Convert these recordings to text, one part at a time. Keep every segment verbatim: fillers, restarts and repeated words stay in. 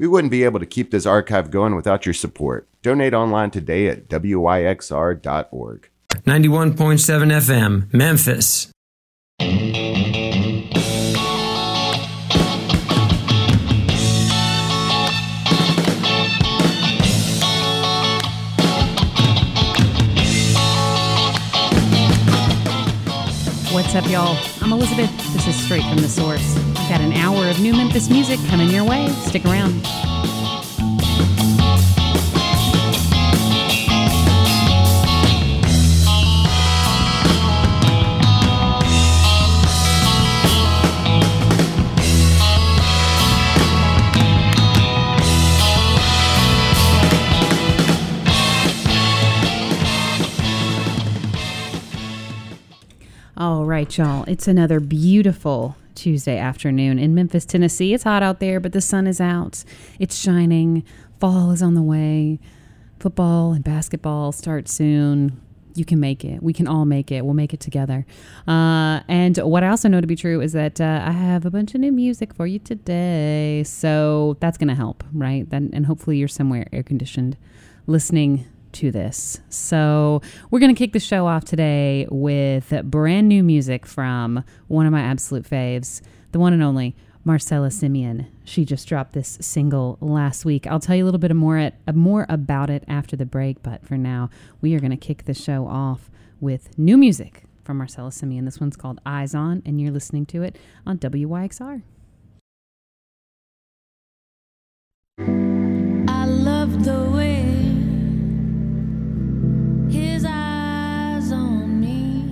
We wouldn't be able to keep this archive going without your support. Donate online today at W Y X R dot org. ninety-one point seven F M, Memphis. What's up, y'all? I'm Elizabeth. This is Straight from the Source. I've got an hour of new Memphis music coming your way. Stick around. All right, y'all. It's another beautiful Tuesday afternoon in Memphis, Tennessee. It's hot out there, but the sun is out. It's shining. Fall is on the way. Football and basketball start soon. You can make it. We can all make it. We'll make it together. Uh, and what I also know to be true is that uh, I have a bunch of new music for you today. So that's going to help, right? Then, and hopefully you're somewhere air-conditioned listening to this. So we're going to kick the show off today with brand new music from one of my absolute faves, the one and only Marcella Simeon. She just dropped this single last week. I'll tell you a little bit more, at, more about it after the break, but for now, we are going to kick the show off with new music from Marcella Simeon. This one's called Eyes On, and you're listening to it on W Y X R. I love the way his eyes on me,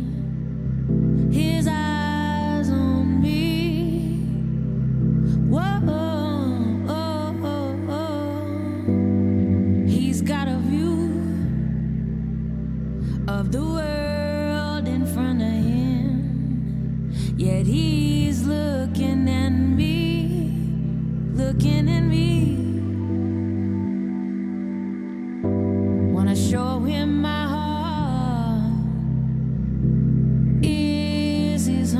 his eyes on me. Whoa, oh, oh, oh. He's got a view of the world in front of him, yet he's looking at me, looking at me. Wanna show him my heart is his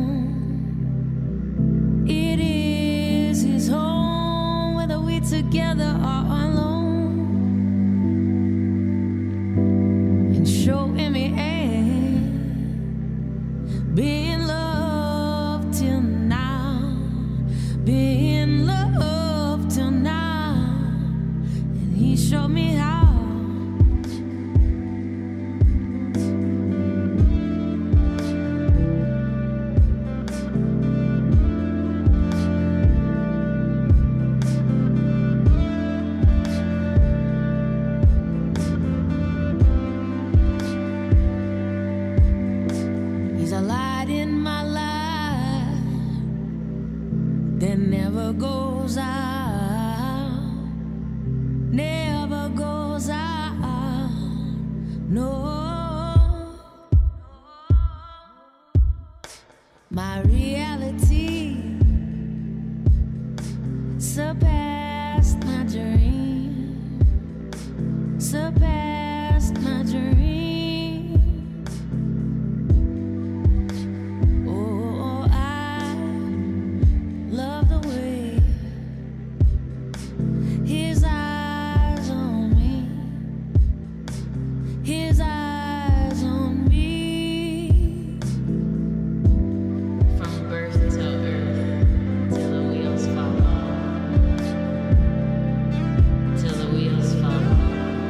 home. It is his home, whether we together or alone. And show him it ain't been love till now, been love till now. And he showed me how. Goes out, never goes out, no. My reality surpassed my dream, surpassed my dream. Oh, I love the way his eyes on me, his eyes on me. From birth to earth, till the wheels fall off, till the wheels fall off.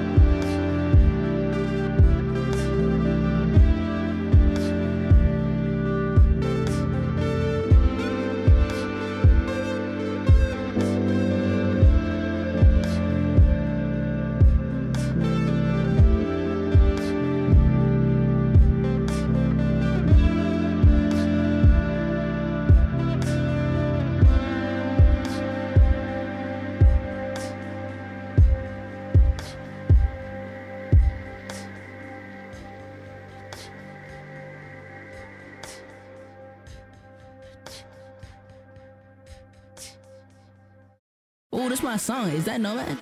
Oh, that's my song. Is that Nomad?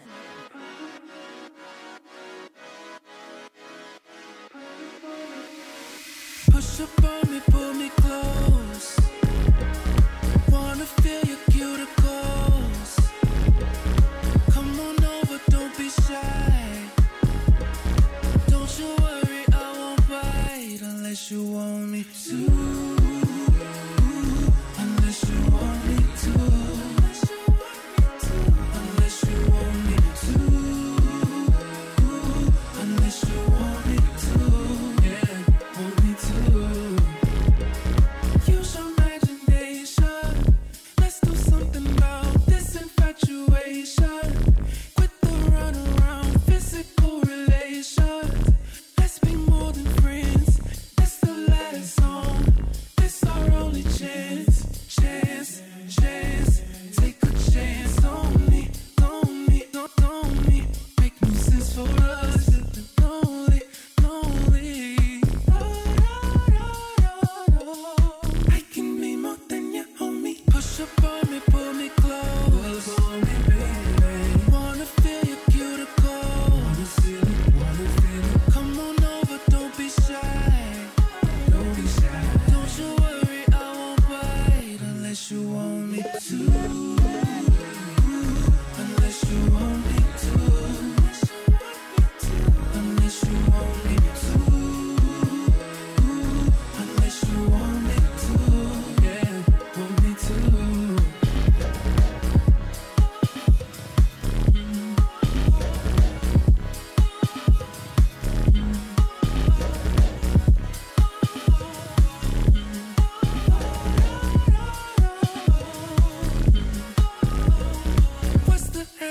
Push up on me, pull me close. Wanna feel your cuticles.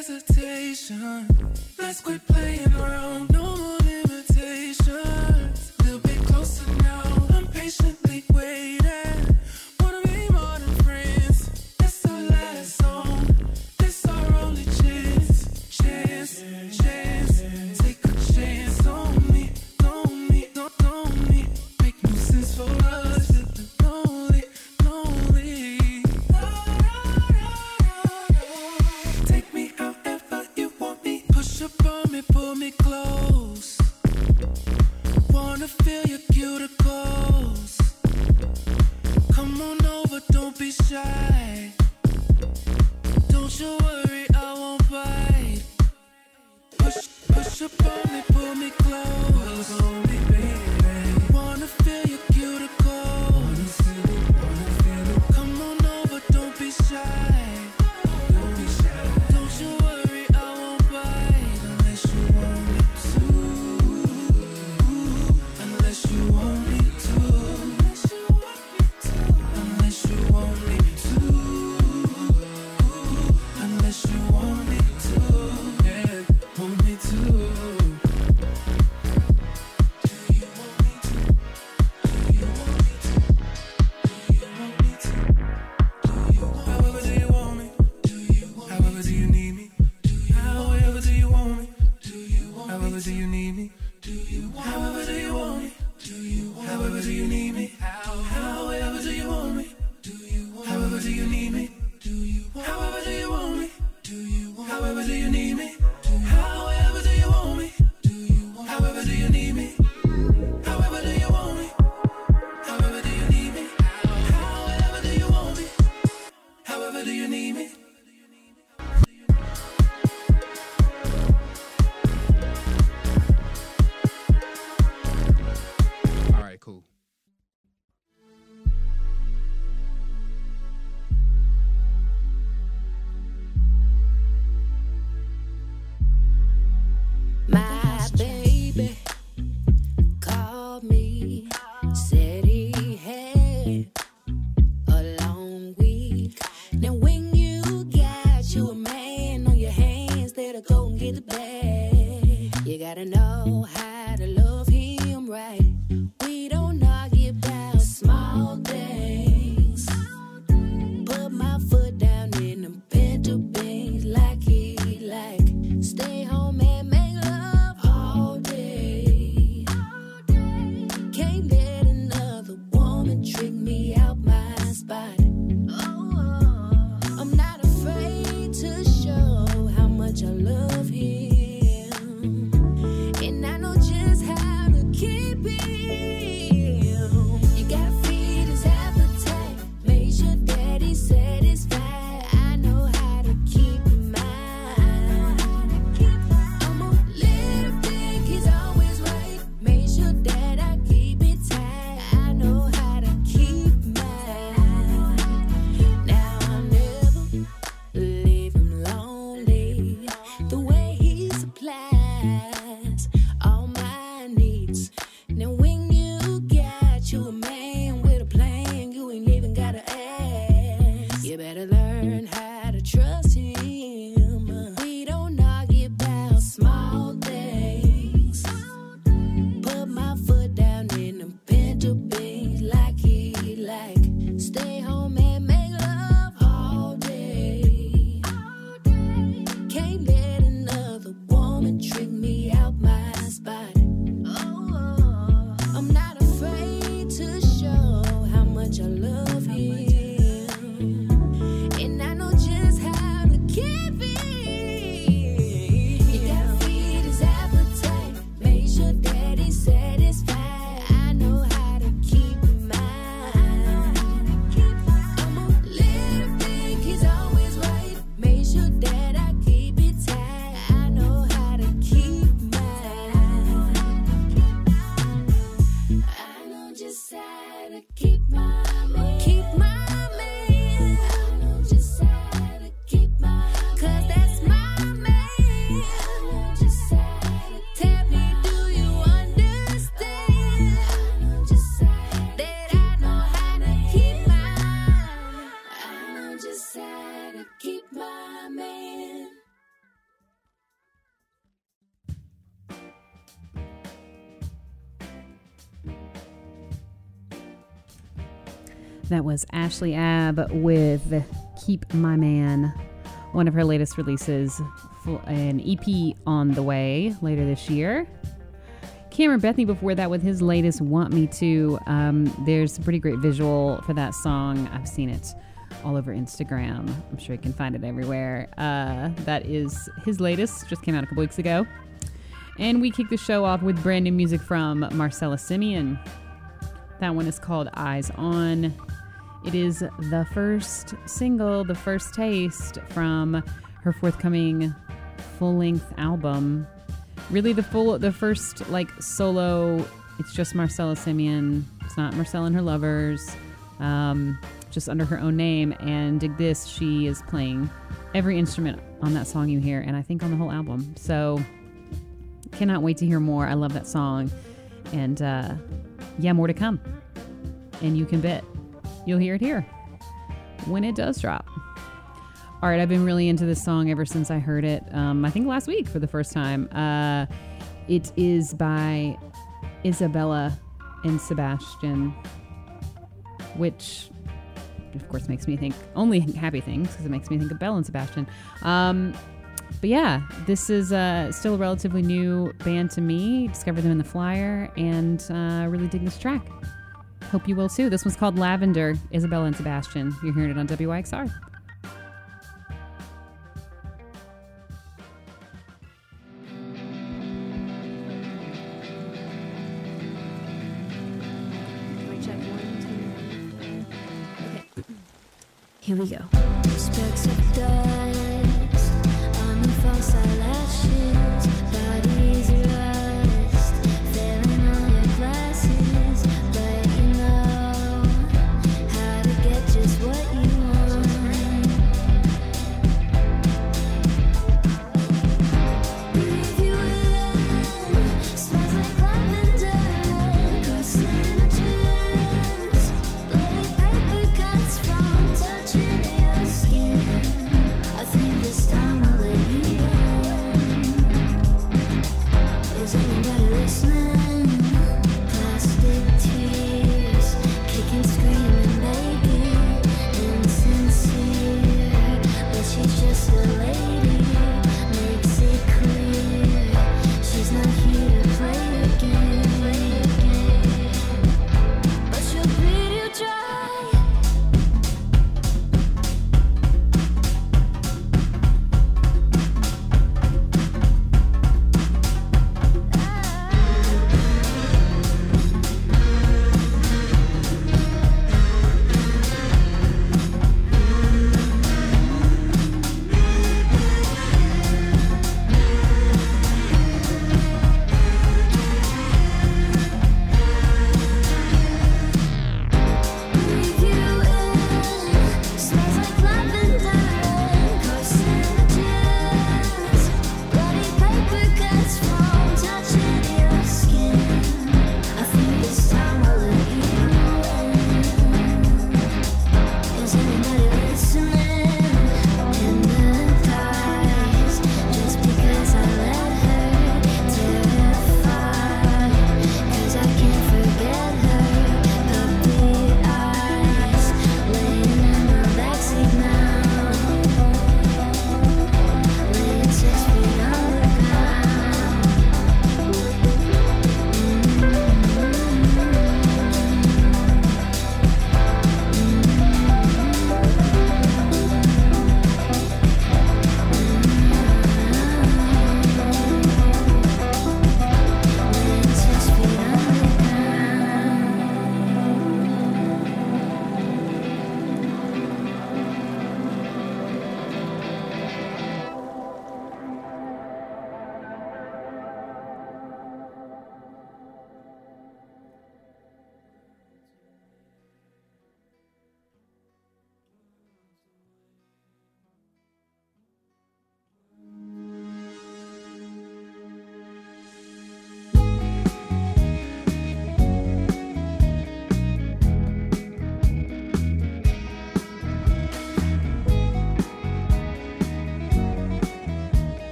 hesitation. Let's quit playing around. No more limitations. A little bit closer now. I'm patiently waiting. Wanna be more than friends. It's our last song. It's our only chance. Chance, chance. Take a chance on me. On me, on, on me. Make no sense for us. Feeling lonely, lonely. Take me however you want me. Push up on me, pull me close. Wanna feel your cuticles. Come on over, don't be shy. Don't you worry, I won't bite. Push, push up on me, pull me close. Pull on me, baby. Wanna feel your cuticles. Wanna feel it, wanna feel it. Come on over, don't be shy. Don't be shy. Don't you worry, I won't bite unless you want me to. Unless you want me to. Unless you want me to. Unless you want me to. Yeah, want me to. Do you want me to? Do you want me to? Do you want me to? Do you want me to? However do you want me? Do you want me? However do you need me? Do you however do you want me? Do you want me? However do you need me? Do you want however do you want me? Do you want however do you need me? However do you want me? Do you want however do you need me? Do you want however do you want me? Do you want however do you need me? However do you want me? Do you want however do you need me? However do you want me? However do you need me? However do you want me? However do you need me? All right, cool. My baby called me, said he had a long week. Now when you got you a man on your hands, that'll go and get the bag. You gotta know how to love him right. We don't argue about small things. Put my foot down in them pinto beans like he like. Stay home and make love all day. Can't let another woman trick me out my spot. I'm not afraid to show how much I love him. That was Ashley Abb with Keep My Man, one of her latest releases, an E P on the way later this year. Cameron Bethany before that with his latest Want Me To. Um, there's a pretty great visual for that song. I've seen it all over Instagram. I'm sure you can find it everywhere. Uh, that is his latest, just came out a couple weeks ago. And we kick the show off with brand new music from Marcella Simeon. That one is called Eyes On. It is the first single, the first taste from her forthcoming full-length album. Really the full, the first like solo, it's just Marcella Simeon. It's not Marcella and her lovers, um, just under her own name. And dig this, she is playing every instrument on that song you hear, and I think on the whole album. So cannot wait to hear more. I love that song. And uh, yeah, more to come. And you can bet you'll hear it here when it does drop. All right, I've been really into this song ever since I heard it, um, I think last week for the first time. Uh, it is by Isabella and Sebastian, which, of course, makes me think only happy things because it makes me think of Belle and Sebastian. Um, but yeah, this is uh, still a relatively new band to me. Discovered them in the Flyer and uh, really dig this track. Hope you will too. This one's called Lavender, Isabella and Sebastian. You're hearing it on W Y X R. Here we go. Specks of dust on the false eyelashes, bodies rust, failing on your glasses, but you know how to get just what you want. If you will, smells like lavender, carcinogens, bloody paper cuts from touching your skin.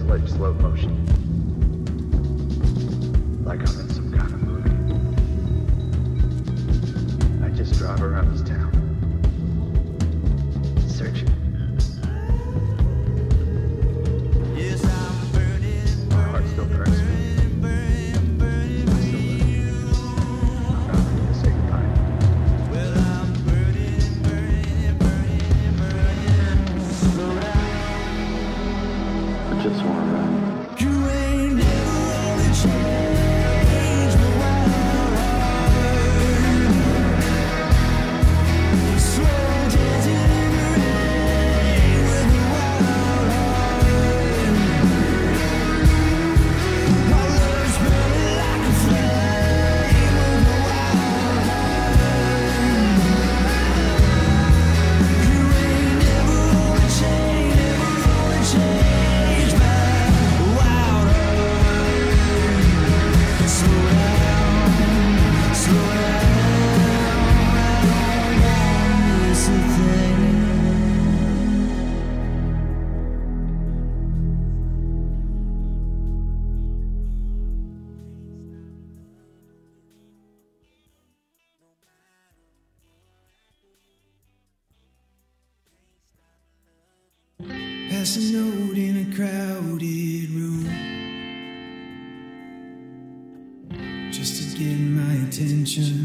like slow motion. Like I'm in some kind of movie. I just drive around this town, searching. My heart still burns for you. I still love you. I'm not ready to say goodbye. I just want to run. Pass a note in a crowded room, just to get my attention.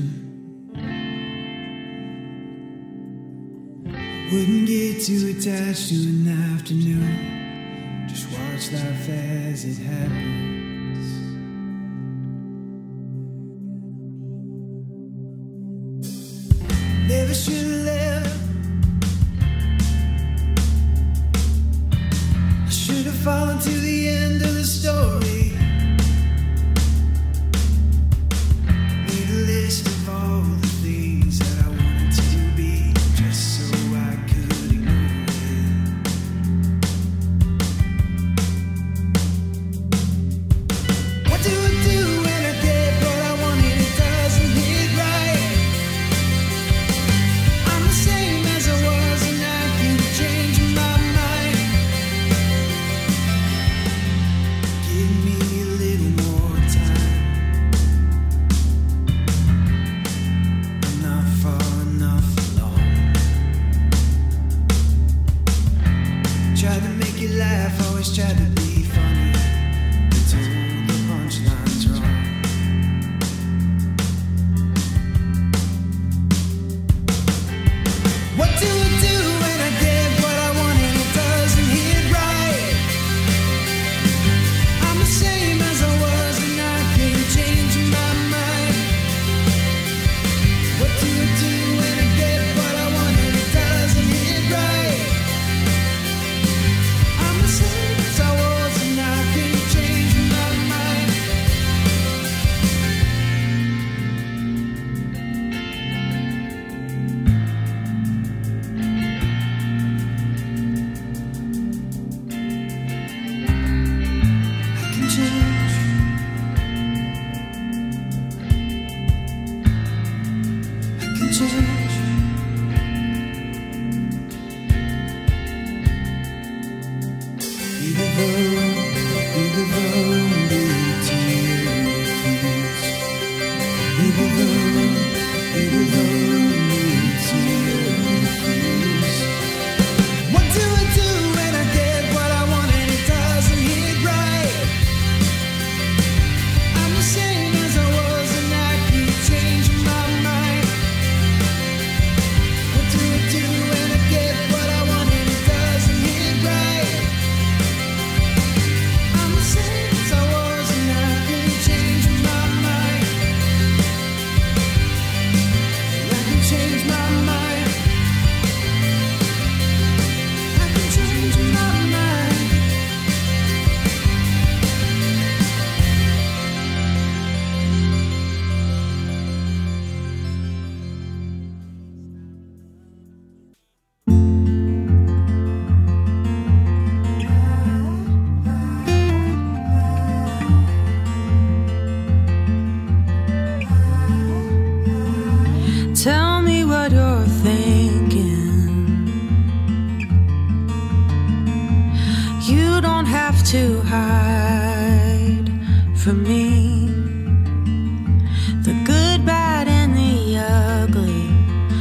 Wouldn't get too attached to an afternoon, just watch life as it happens. Never should have left. I should have fallen to the end of the story. Made a list of all the things that I wanted to be, just so I could ignore it. What do I do when I get what I want and it doesn't hit right? I'm the same as I was and I keep changing my mind. Give me a little more time. I'm not far enough along. Tried to make you laugh, always tried to be funny, but told the punchlines wrong. What do I do when I get what I want and it doesn't hit right? I'm the same as I was and I can't change my mind. What do I do when I get what I want and it doesn't hit right? I'm the same as I was and I can't change my mind. I can change. I can change. Be the verb, be the verb, be to your feet. Be the verb, be the verb, be to your feet. What do I do when I get what I want and it doesn't hit right? I'm the same as I was and I keep changing my mind. What do I do when I get what I want and it doesn't hit right? I'm the same as I was and I keep changing my mind. I can change my mind. I can change my mind. Tell me what you're thinking. You don't have to hide from me the good, bad, and the ugly.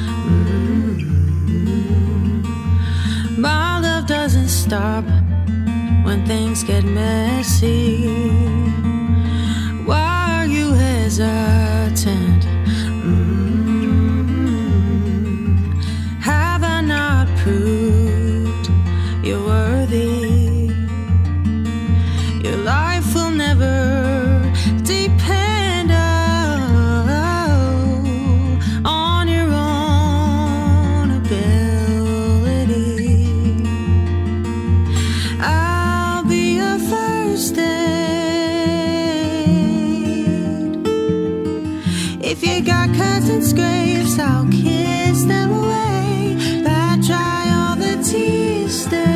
Mm-hmm. My love doesn't stop when things get messy. Why are you hesitant? Mm-hmm. Have I not proved you're worthy? Your life will never depend oh, on your own ability. I'll be a first aid. If you got cuts and scrapes, I'll kiss them away. Pat dry all the tea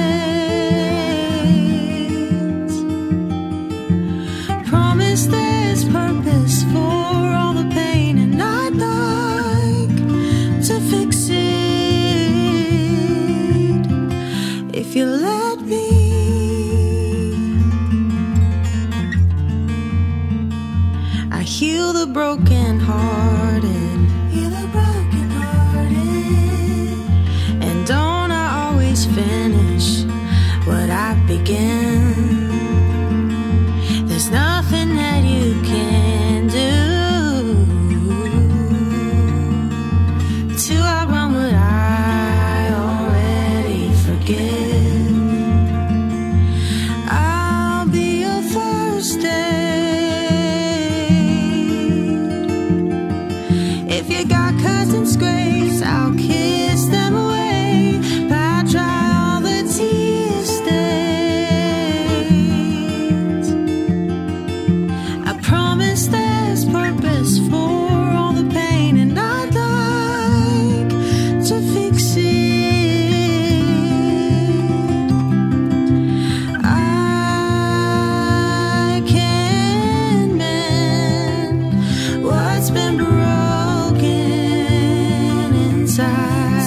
stains. Promise there's purpose for all the pain, and I'd like to fix it if you let me. I heal the broken hearted, heal the broken hearted, and don't I always finish what I begin? There's nothing that you can do to outrun what I already forget. I'll be a first aid. If you got cuts and scrapes, I'll kiss them away. Pat dry all the tea stains. I promise there's purpose for all the pain, and I'd like to fix it. I can mend what's been broken inside.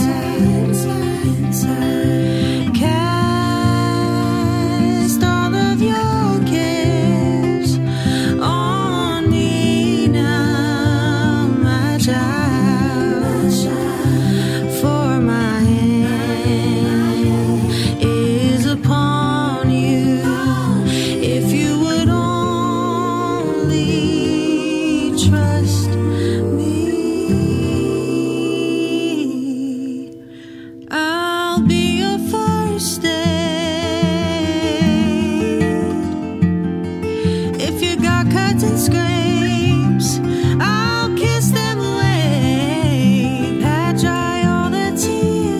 Cast all of your cares on me now, my child. For my hand is upon you. If you would only trust me, I'll be your first aid. If you got cuts and scrapes, I'll kiss them away. Pat dry all the tear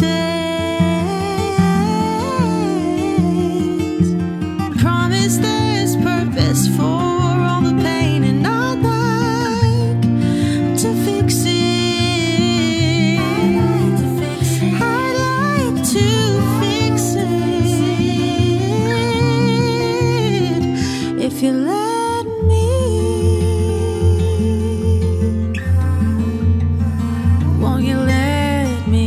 stains. Promise there's purpose for all the pain, and I'd like to fix it. I'd like to fix it if you let me. Won't you let me?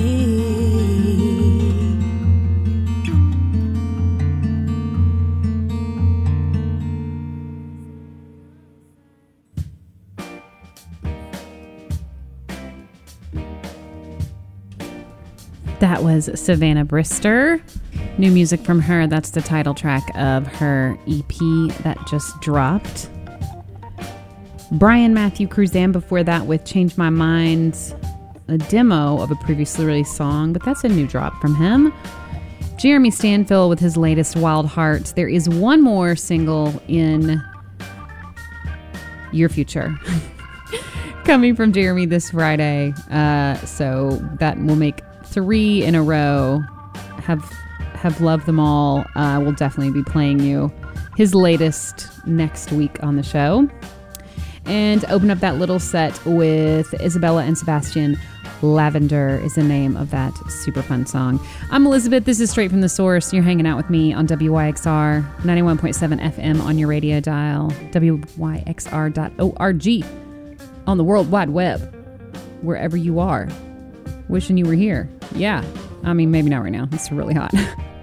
That was Savannah Brister. New music from her. That's the title track of her E P that just dropped. Brian Matthew Cruzan before that with Change My Mind, a demo of a previously released song, but that's a new drop from him. Jeremy Stanfill with his latest Wild Hearts. There is one more single in your future coming from Jeremy this Friday. Uh, so that will make three in a row. Have have loved them all. I uh, will definitely be playing you his latest next week on the show. And open up that little set with Isabella and Sebastian. Lavender is the name of that super fun song. I'm Elizabeth. This is Straight from the Source. You're hanging out with me on W Y X R ninety-one point seven F M on your radio dial, W Y X R dot org, on the World Wide Web, wherever you are. Wishing you were here. Yeah. I mean, maybe not right now. It's really hot.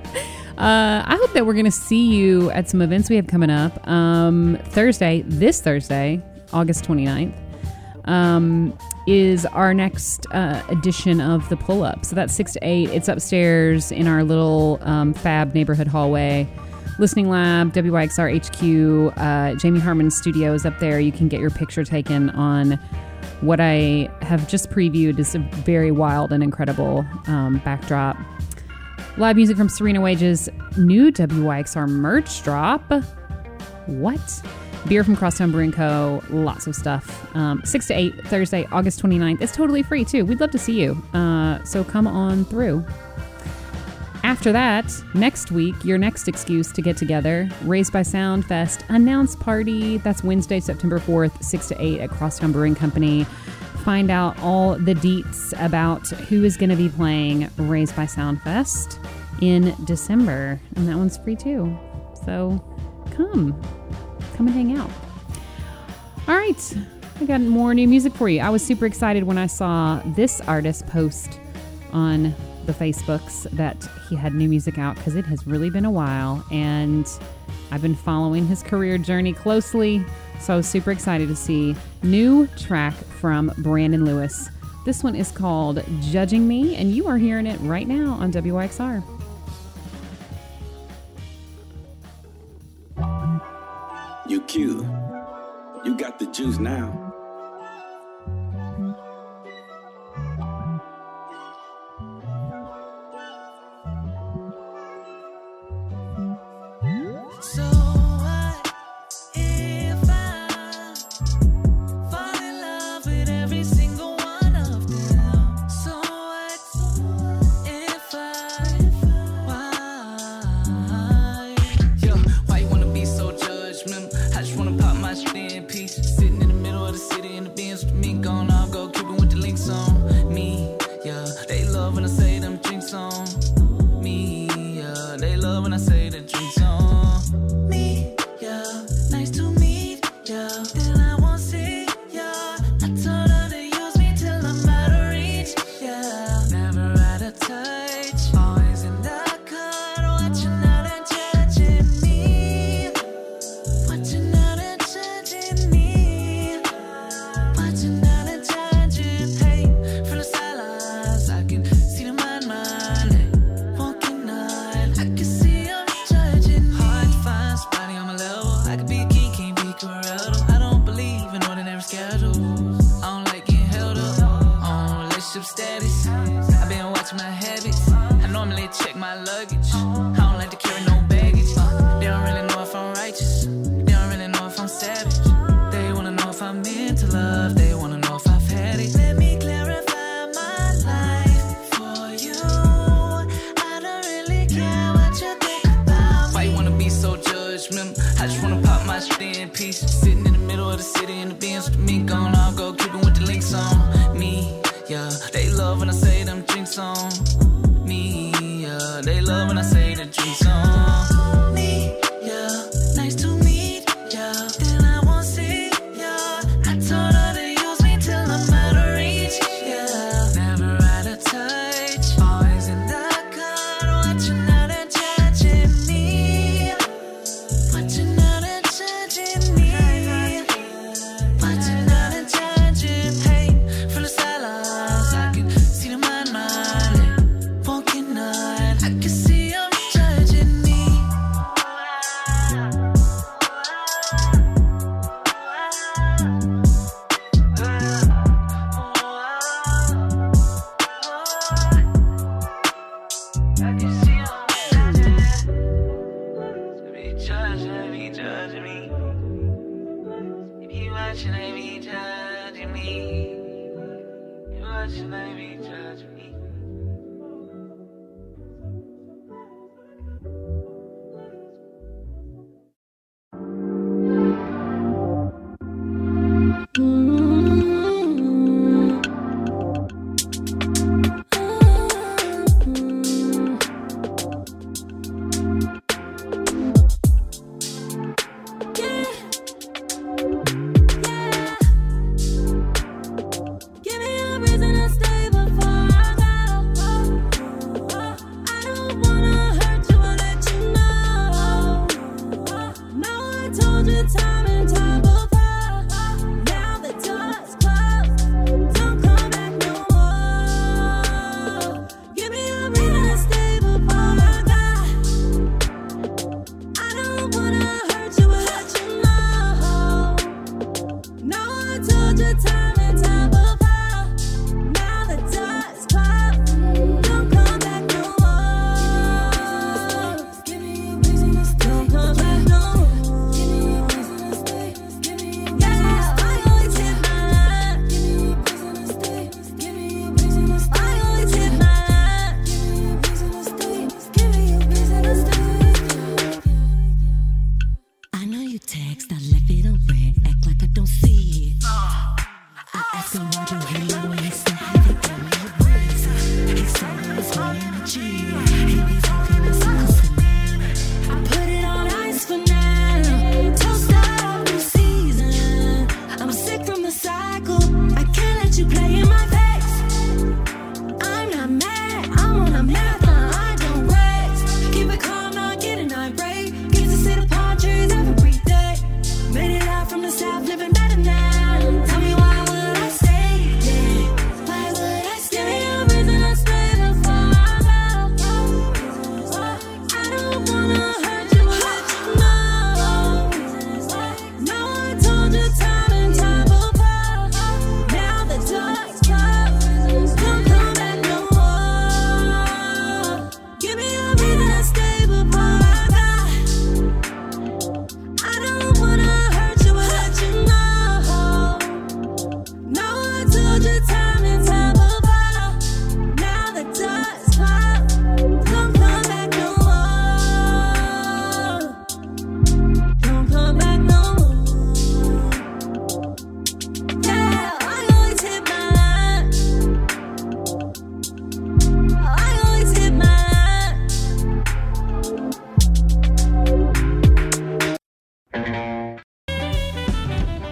Uh, I hope that we're going to see you at some events we have coming up. Um, Thursday, this Thursday, August twenty-ninth, um, is our next uh, edition of the Pull-Up. So that's six to eight. It's upstairs in our little um, fab neighborhood hallway. Listening Lab, W Y X R H Q, uh, Jamie Harmon's studio is up there. You can get your picture taken on what I have just previewed is a very wild and incredible um, backdrop. Live music from Serena Wage's new W Y X R merch drop. What? Beer from Crosstown Brewing Co. Lots of stuff. Um, six to eight, Thursday, August twenty-ninth. It's totally free, too. We'd love to see you. Uh, so come on through. After that, next week, your next excuse to get together, Raised by Sound Fest announce party. That's Wednesday, September fourth, six to eight at Crosstown Brewing Company. Find out all the deets about who is going to be playing Raised by Sound Fest in December. And that one's free too. So come. Come and hang out. All right. I got more new music for you. I was super excited when I saw this artist post on the Facebooks that he had new music out because it has really been a while and I've been following his career journey closely, so I was super excited to see new track from Brandon Lewis. This one is called Judging Me, and you are hearing it right now on W Y X R. You cute. You got the juice now. So what if I fall in love with every single one of them? So what if I, why? Yo, why you wanna be so judgmental? I just wanna pop my shit in peace. Sitting in the middle of the city in the Benz with me gone. I'll go Cuban with the links on me. Yeah, they love when I say them drinks on me. Yeah, they love when I say the drinks on Me, yeah, nice to meet ya. Then I won't see ya. I told her to use me till I'm out of reach, yeah. Never out of touch, always in the cut, watching out and judging me. Watching out and judging me. Watching out and judging, hey. From the sidelines, I can see the mind, mind, hey. Walking on, I can see 'em judging me. hard to find somebody on my level. I could be a king, can't be Corrado. I don't believe in ordinary schedules. I don't like getting held up on relationship status. I've been watching my habits. I normally check my luggage. I don't like to carry no baggage. Uh, they don't really know if I'm righteous. They don't really know if I'm savage. They wanna know if I'm into love. They wanna know if I've had it. Let me clarify my life for you. I don't really care what you think about Why you me. wanna be so judgmental? I just wanna pop my shit in peace. Sitting in the middle of the city in the Benz with me gone. I'll go Cuban with the links on me. Yeah, they love when I say them drinks on me. Yeah, they love when I say the drinks on Me, yeah, nice to meet ya. Then I won't see ya. I told her to use me till I'm out of reach, yeah. Never out of touch, always in the cut, watching out and judging me. Watching out and judging me. Watching out and judging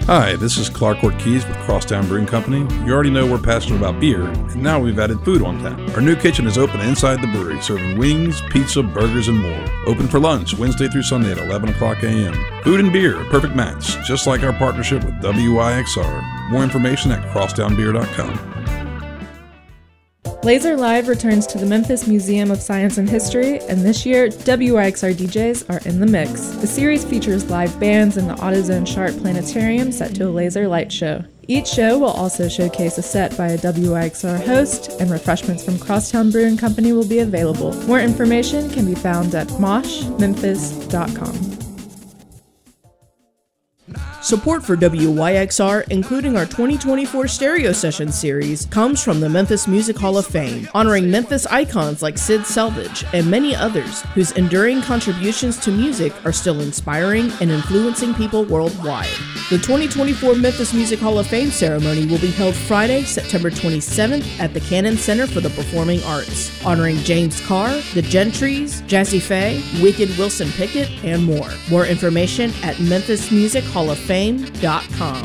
Hi, this is Clark Ortiz with Crosstown Brewing Company. You already know we're passionate about beer, and now we've added food on tap. Our new kitchen is open inside the brewery, serving wings, pizza, burgers, and more. Open for lunch Wednesday through Sunday at eleven o'clock a.m. Food and beer, a perfect match, just like our partnership with W I X R. More information at crosstown beer dot com. Laser Live returns to the Memphis Museum of Science and History, and this year, W I X R D Js are in the mix. The series features live bands in the AutoZone Sharp Planetarium set to a laser light show. Each show will also showcase a set by a W I X R host, and refreshments from Crosstown Brewing Company will be available. More information can be found at mosh memphis dot com. Support for W Y X R, including our twenty twenty-four Stereo Session series, comes from the Memphis Music Hall of Fame, honoring Memphis icons like Sid Selvage and many others whose enduring contributions to music are still inspiring and influencing people worldwide. The twenty twenty-four Memphis Music Hall of Fame ceremony will be held Friday, September twenty-seventh at the Cannon Center for the Performing Arts, honoring James Carr, the Gentrys, Jazzy Faye, Wicked Wilson Pickett, and more. More information at memphis music hall of fame dot com.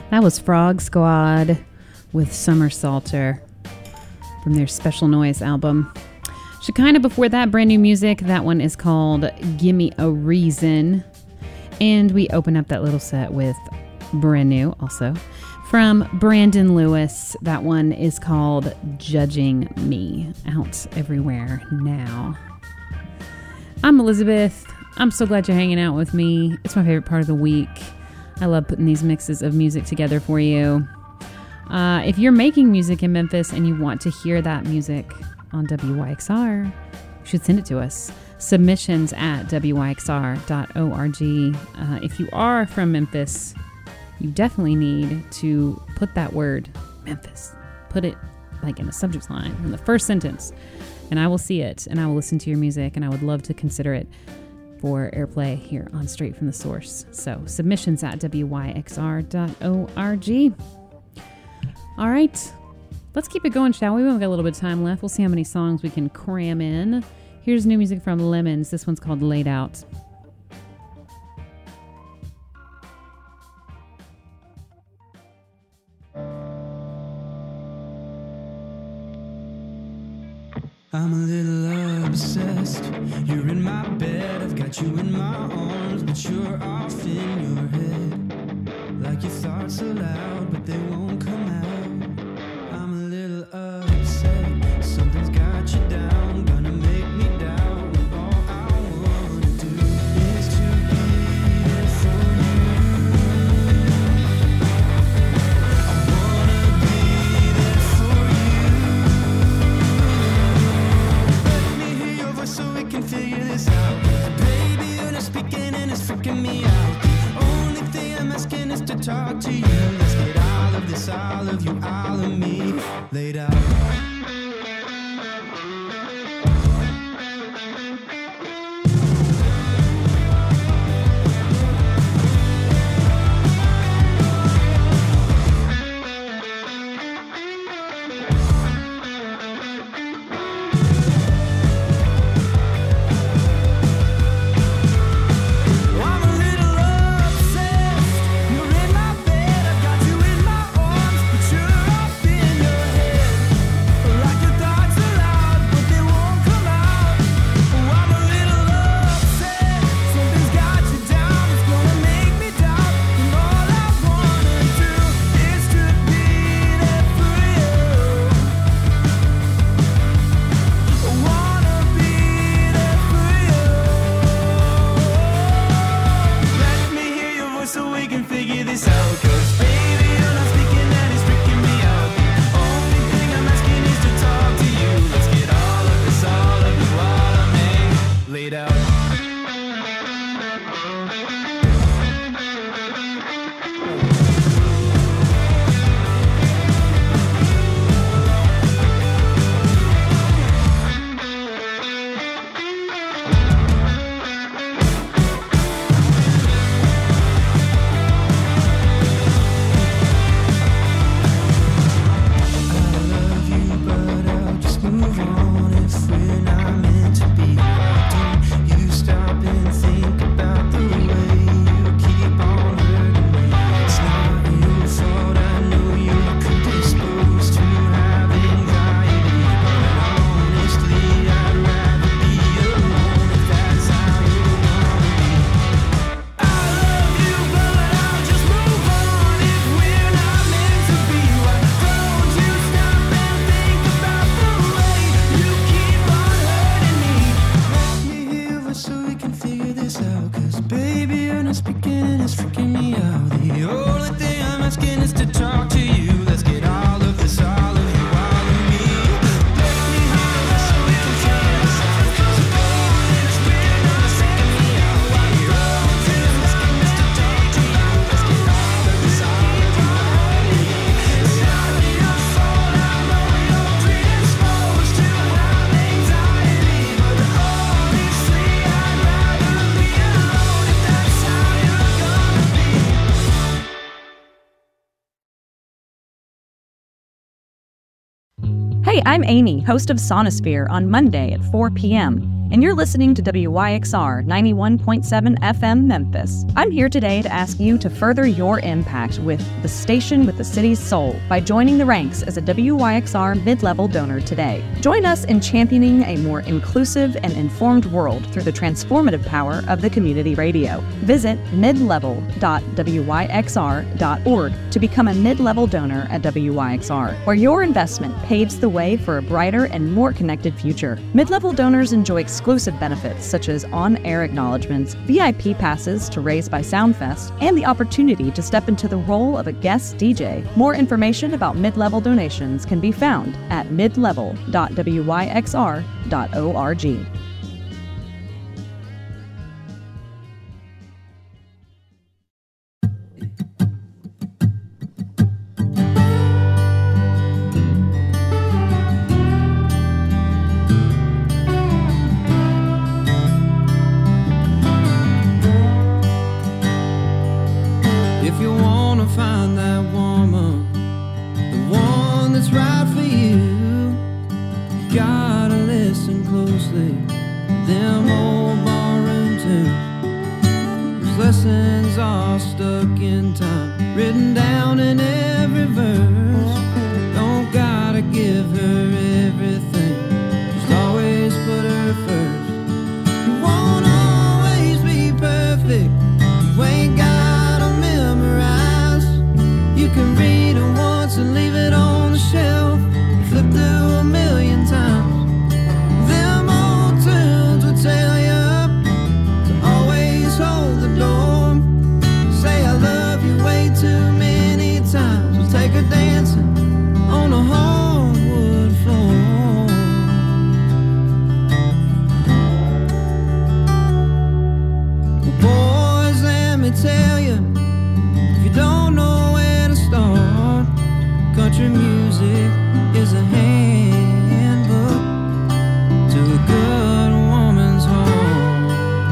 That was Frog Squad with Somersaulter from their Special Noise album. Shekinah before that, brand new music. That one is called Gimme a Reason. And we open up that little set with brand new also from Brandon Lewis. That one is called Judging Me, out everywhere now. I'm Elizabeth. I'm so glad you're hanging out with me. It's my favorite part of the week. I love putting these mixes of music together for you. Uh, if you're making music in Memphis and you want to hear that music on W Y X R, you should send it to us. Submissions at W Y X R dot org. Uh, if you are from Memphis, you definitely need to put that word, Memphis, put it like in the subject line, in the first sentence, and I will see it, and I will listen to your music, and I would love to consider it for airplay here on Straight from the Source. So submissions at W Y X R dot org. All right, let's keep it going, shall we? We've got a little bit of time left. We'll see how many songs we can cram in. Here's new music from Lemons. This one's called Laid Out. I'm a little obsessed. You're in my bed, I've got you in my arms, but you're off in your head. Like your thoughts are loud, but they won't come out. I'm a little upset. Something's got you down, gonna make me doubt when all I wanna do is to be there for you. I wanna be there for you. Let me hear your voice so we can figure this out. Baby, you're not speaking and it's freaking me out. The only thing I'm asking is to talk to you. Let's get all of this, all of you, all of me laid out. Hey, I'm Amy, host of Sonosphere on Monday at four p.m. and you're listening to W Y X R ninety-one point seven F M Memphis. I'm here today to ask you to further your impact with the station with the city's soul by joining the ranks as a W Y X R mid-level donor today. Join us in championing a more inclusive and informed world through the transformative power of the community radio. Visit midlevel dot W Y X R dot org to become a mid-level donor at W Y X R, where your investment paves the way for a brighter and more connected future. Mid-level donors enjoy exclusive benefits such as on-air acknowledgments, V I P passes to Raised by Soundfest, and the opportunity to step into the role of a guest D J. More information about mid-level donations can be found at midlevel dot W Y X R dot org. If you wanna find that woman, the one that's right for you, you gotta listen closely to them old barroom tunes. Those lessons are stuck in time, written down in every verse. Don't gotta give her everything, just always put her first. You won't always be perfect, you ain't got you can read it once and leave it on the shelf, flip through a million times. Them old tunes will tell you to always hold the door. Say I love you way too many times. We'll take her dancing on a hardwood floor. Well, boys, let me tell you, if you don't know country music is a handbook to a good woman's heart.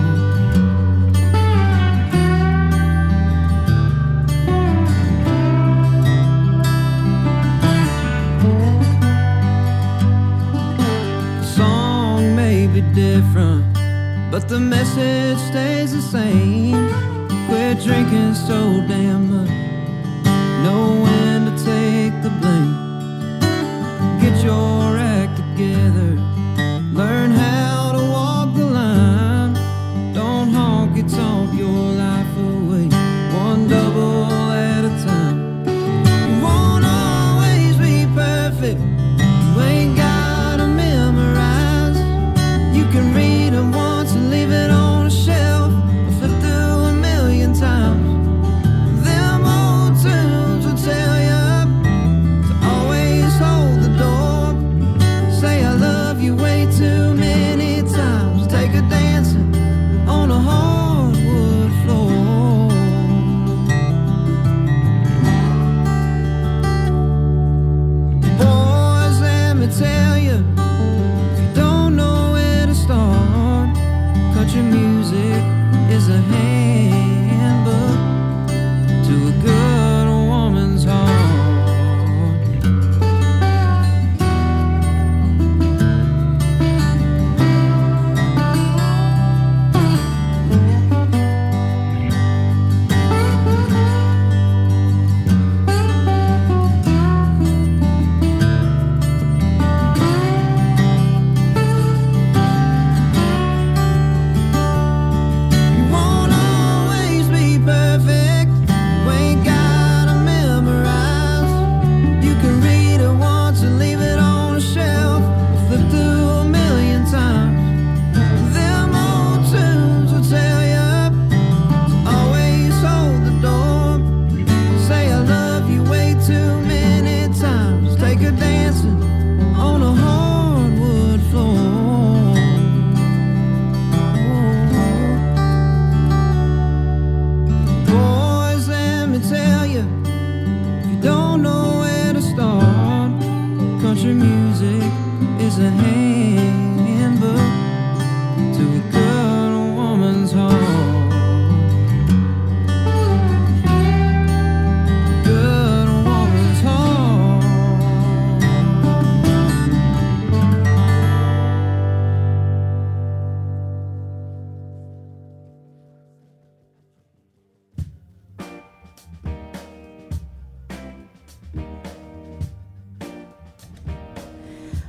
The song may be different, but the message stays the same. Quit drinking so damn much, know when to take the blame. Get your act together, learn how to walk the line. Don't honky tonk your life away, one double at a time. You won't always be perfect, you ain't gotta memorize. You can read it once and leave it on a shelf, or flip through a million times. Them old tunes will tell you to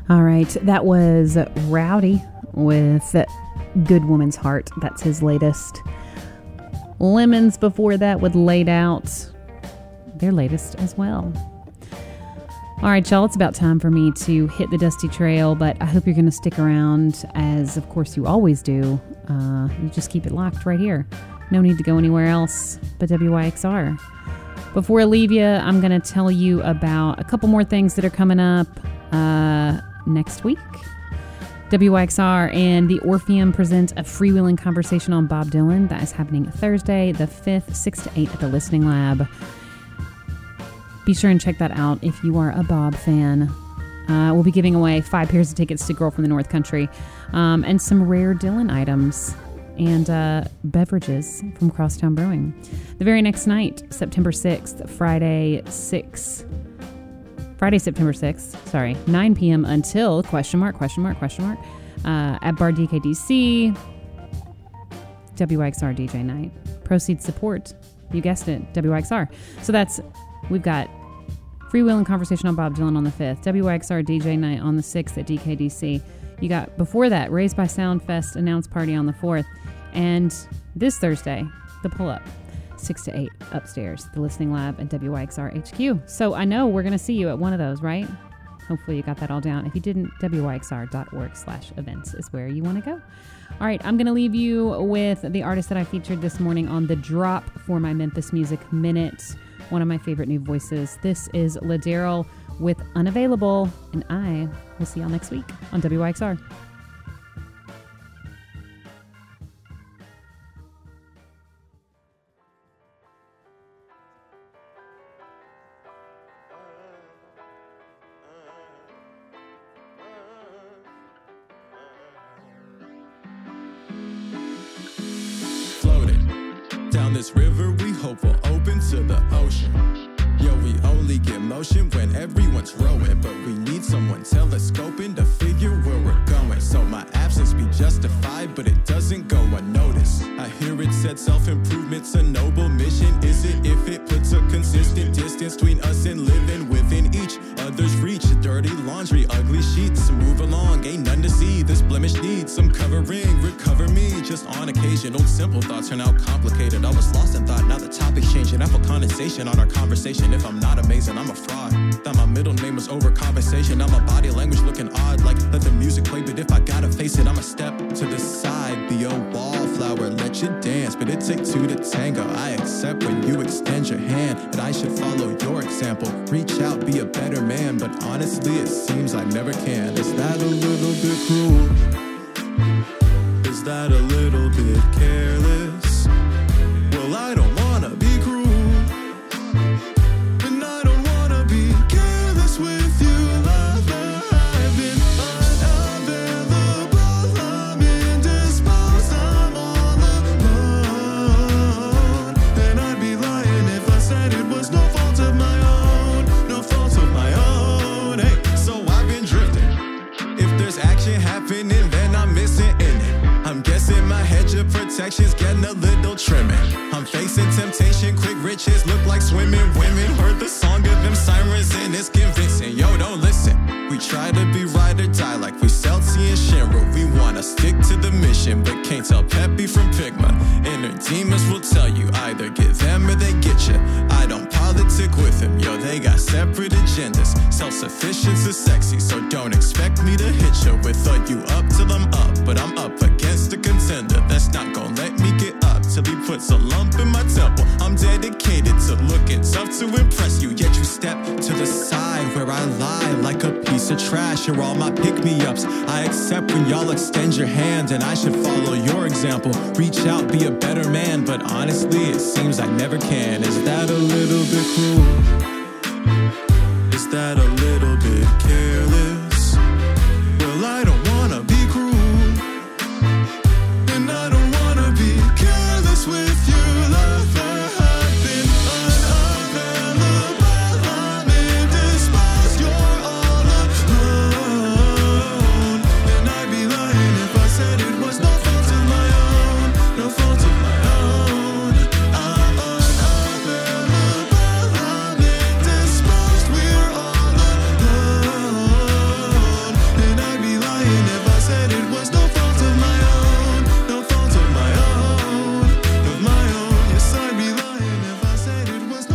All right, that was Rowdy with Good Woman's Heart. That's his latest. Lemons before that with Laid Out. Their latest as well. All right, y'all, it's about time for me to hit the dusty trail, but I hope you're going to stick around, as of course you always do. Uh, you just keep it locked right here. No need to go anywhere else but W Y X R. Before I leave you, I'm going to tell you about a couple more things that are coming up uh, next week. W Y X R and the Orpheum present a freewheeling conversation on Bob Dylan. That is happening Thursday, the fifth, six to eight at the Listening Lab. Be sure and check that out if you are a Bob fan. Uh, we'll be giving away five pairs of tickets to Girl from the North Country um, and some rare Dylan items and uh, beverages from Crosstown Brewing. The very next night, September sixth, Friday, six, Friday, September sixth, sorry, nine p.m. until question mark, question mark, question mark, uh, at Bar D K D C, W Y X R D J night. Proceeds support, you guessed it, W Y X R. So that's, we've got Freewheeling Conversation on Bob Dylan on the fifth, W Y X R D J night on the sixth at D K D C. You got, before that, Raised by Sound Fest announce party on the fourth. And this Thursday, the pull-up, six to eight upstairs, the Listening Lab at W Y X R H Q. So I know we're going to see you at one of those, right? Hopefully you got that all down. If you didn't, W Y X R dot org slash events is where you want to go. All right, I'm going to leave you with the artist that I featured this morning on The Drop for my Memphis Music Minute. One of my favorite new voices. This is Ladero with Unavailable, and I will see y'all next week on W Y X R. Down this river we hope will open to the ocean. Yo, we only get motion when everyone's rowing, but we need someone telescoping to figure where we're going. So my absence be justified, but it doesn't go unnoticed. I hear it said self-improvement's a noble mission. Is it if it puts a consistent distance between us and living within each other's reach? Dirty laundry, ugly sheets, move along, ain't none to see. This blemish needs some covering, recover me. Just on occasion, old simple thoughts turn out complicated. I was lost in thought, now the topic's changing. I feel condensation on our conversation. If I'm not amazing, I'm a fraud. Thought my middle name was overcompensation. Now my body language looking odd, like let the music play. But if I gotta face it, I'ma step to the side. Be a wallflower, let you dance, but it take two to tango. I accept when you extend your hand, but I should follow your example. Reach out, be a better man, but honestly, it seems I never can. Is that a little bit cruel? Is that a little bit careless? Well, I don't wanna be cruel, and I don't wanna be careless with you. I've, I've been unavailable, I'm indisposed, I'm all alone. And I'd be lying if I said it was no fault of my own, no fault of my own. Hey, so I've been drifting. If there's action happening, then I'm missing in it. I'm guessing my hedge of protection's getting a little trimming. I'm facing temptation, quick riches look like swimming. Women heard the song of them sirens and it's convincing. Yo, don't listen. We try to be ride or die like we Celsi and Shinra. We wanna stick to the mission, but can't tell Peppy from Pigma. Inner demons will tell you either get them or they get you. I don't politic with them, yo, they got separate agendas. Self-sufficiency is sexy, so don't expect me to hit you with a you up till I'm up. But I'm up against a contender that's not gonna let me get up till he puts a lump in my temple. I'm dedicated to looking tough to impress you, yet you step to the side where I lie like a piece of trash. You're all my pick-me-ups. I accept when y'all extend your hand, and I should follow your example. Reach out, be a better man, but honestly, it seems I never can. Is that a little bit cruel? Is that a little